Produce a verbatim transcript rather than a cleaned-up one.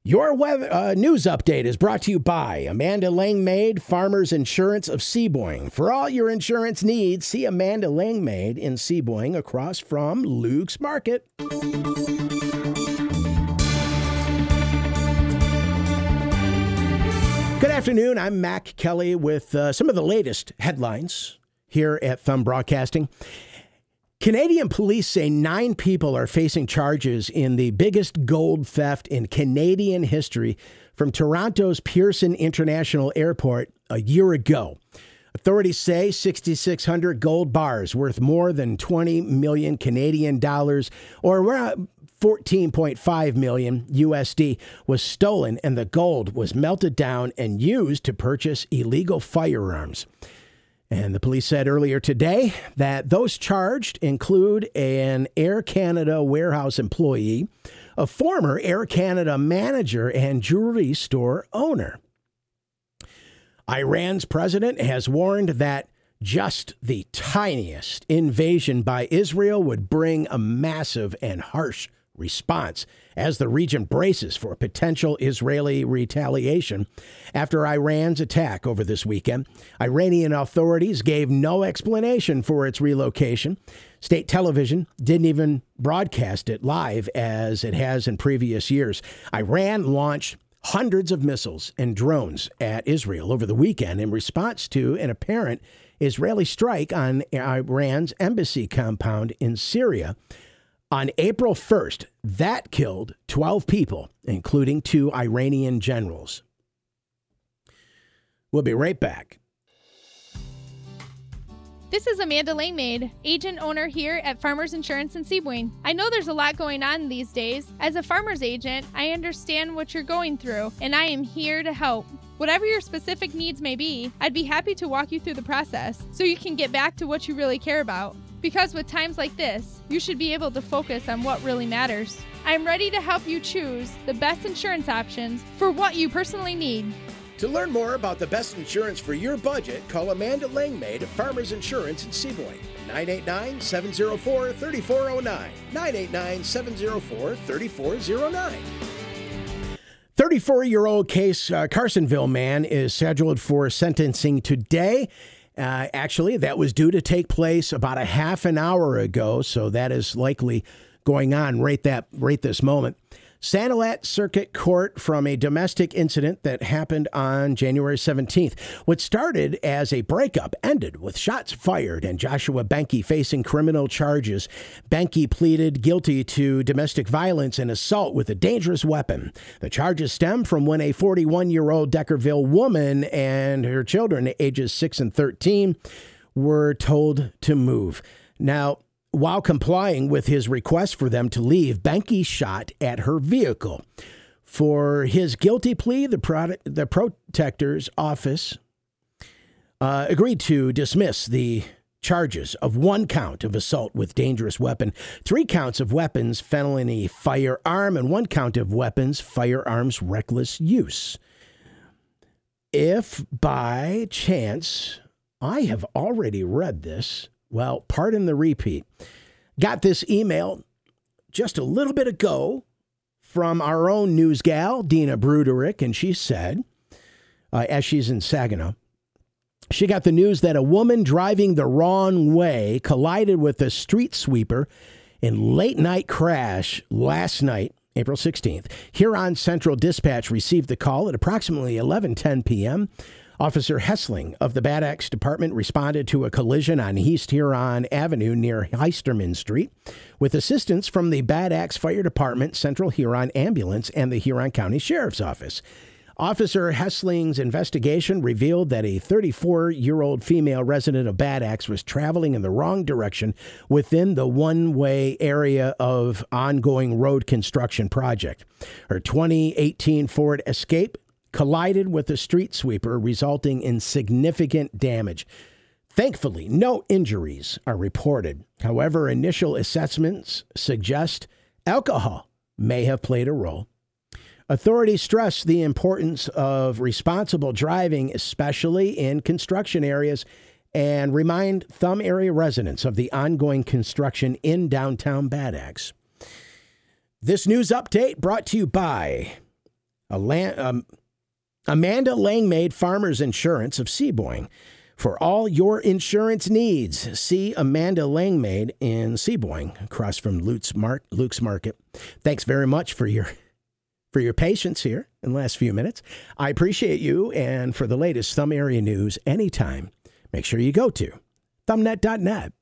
Your weather, uh, news update is brought to you by Amanda Langmaid, Farmers Insurance of Seaboing. For all your insurance needs, see Amanda Langmaid in Seaboing across from Luke's Market. Good afternoon. I'm Mac Kelly with uh, some of the latest headlines here at Thumb Broadcasting. Canadian police say nine people are facing charges in the biggest gold theft in Canadian history from Toronto's Pearson International Airport a year ago. Authorities say six thousand six hundred gold bars worth more than twenty million Canadian dollars, or around fourteen point five million U S D, was stolen, and the gold was melted down and used to purchase illegal firearms. And the police said earlier today that those charged include an Air Canada warehouse employee, a former Air Canada manager, and jewelry store owner. Iran's president has warned that just the tiniest invasion by Israel would bring a massive and harsh response as the region braces for potential Israeli retaliation after Iran's attack over this weekend. Iranian authorities gave no explanation for its relocation. State television didn't even broadcast it live as it has in previous years. Iran launched hundreds of missiles and drones at Israel over the weekend in response to an apparent Israeli strike on Iran's embassy compound in Syria. On April first, that killed twelve people, including two Iranian generals. We'll be right back. This is Amanda Langmaid, agent owner here at Farmers Insurance in Seaboing. I know there's a lot going on these days. As a farmer's agent, I understand what you're going through, and I am here to help. Whatever your specific needs may be, I'd be happy to walk you through the process so you can get back to what you really care about. Because with times like this, you should be able to focus on what really matters. I'm ready to help you choose the best insurance options for what you personally need. To learn more about the best insurance for your budget, call Amanda Langmaid of Farmers Insurance in Seaboing, nine eight nine, seven oh four, three four oh nine, nine eight nine, seven oh four, three four oh nine. thirty-four-year-old case, uh, Carsonville man is scheduled for sentencing today. Uh, actually, that was due to take place about a half an hour ago, so that is likely going on right that right this moment. Sanilac Circuit Court from a domestic incident that happened on January seventeenth. What started as a breakup ended with shots fired and Joshua Benke facing criminal charges. Benke pleaded guilty to domestic violence and assault with a dangerous weapon. The charges stem from when a forty-one-year-old Deckerville woman and her children, ages six and thirteen, were told to move. Now, while complying with his request for them to leave, Benke shot at her vehicle. For his guilty plea, the, product, the protector's office uh, agreed to dismiss the charges of one count of assault with dangerous weapon, three counts of weapons felony firearm, and one count of weapons firearms reckless use. If by chance I have already read this, well, pardon the repeat. Got this email just a little bit ago from our own news gal, Dina Bruderick, and she said, uh, as she's in Saginaw, she got the news that a woman driving the wrong way collided with a street sweeper in late-night crash last night, April sixteenth. Huron Central Dispatch received the call at approximately eleven ten p.m. Officer Hessling of the Bad Axe Department responded to a collision on East Huron Avenue near Heisterman Street with assistance from the Bad Axe Fire Department, Central Huron Ambulance, and the Huron County Sheriff's Office. Officer Hessling's investigation revealed that a thirty-four-year-old female resident of Bad Axe was traveling in the wrong direction within the one-way area of ongoing road construction project. Her twenty eighteen Ford Escape collided with a street sweeper, resulting in significant damage. Thankfully, no injuries are reported. However, initial assessments suggest alcohol may have played a role. Authorities stress the importance of responsible driving, especially in construction areas, and remind Thumb area residents of the ongoing construction in downtown Bad Axe. This news update brought to you by A land, um, Amanda Langmaid, Farmers Insurance of Seaboyne. For all your insurance needs, see Amanda Langmaid in Seaboyne, across from Luke's, Mar- Luke's Market. Thanks very much for your for your patience here in the last few minutes. I appreciate you, and for the latest Thumb area news anytime, make sure you go to thumbnet dot net.